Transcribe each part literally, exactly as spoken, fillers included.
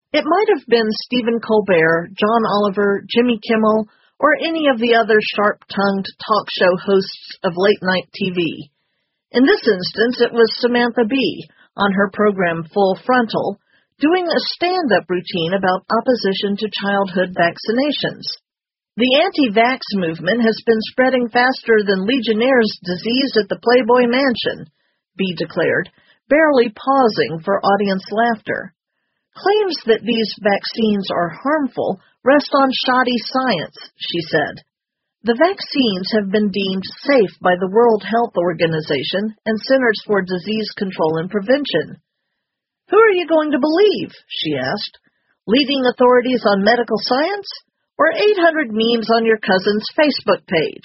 It might have been Stephen Colbert, John Oliver, Jimmy Kimmel, or any of the other sharp-tongued talk show hosts of late-night T V. In this instance, it was Samantha Bee, on her program Full Frontal, doing a stand-up routine about opposition to childhood vaccinations. The anti-vax movement has been spreading faster than Legionnaire's disease at the Playboy Mansion, Bee declared, barely pausing for audience laughter. Claims that these vaccines are harmful rest on shoddy science, she said. The vaccines have been deemed safe by the World Health Organization and Centers for Disease Control and Prevention. Who are you going to believe, she asked, leading authorities on medical science or eight hundred memes on your cousin's Facebook page?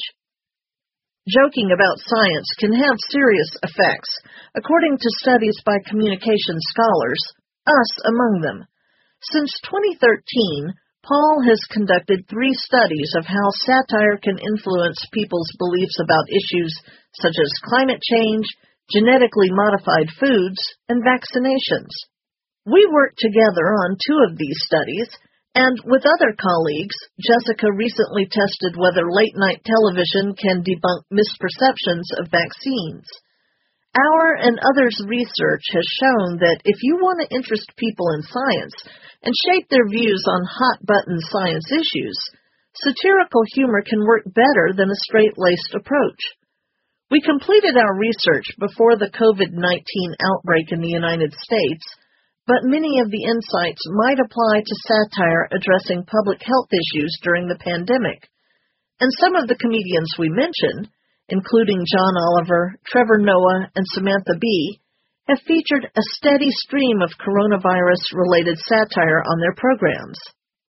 Joking about science can have serious effects, according to studies by communication scholars, us among them. Since twenty thirteen, Paul has conducted three studies of how satire can influence people's beliefs about issues such as climate change, genetically modified foods, and vaccinations. We worked together on two of these studies, and with other colleagues, Jessica recently tested whether late-night television can debunk misperceptions of vaccines. Our and others' research has shown that if you want to interest people in science and shape their views on hot-button science issues, satirical humor can work better than a straight-laced approach. We completed our research before the COVID nineteen outbreak in the United States, but many of the insights might apply to satire addressing public health issues during the pandemic. And some of the comedians we mentioned, including John Oliver, Trevor Noah, and Samantha Bee, have featured a steady stream of coronavirus-related satire on their programs.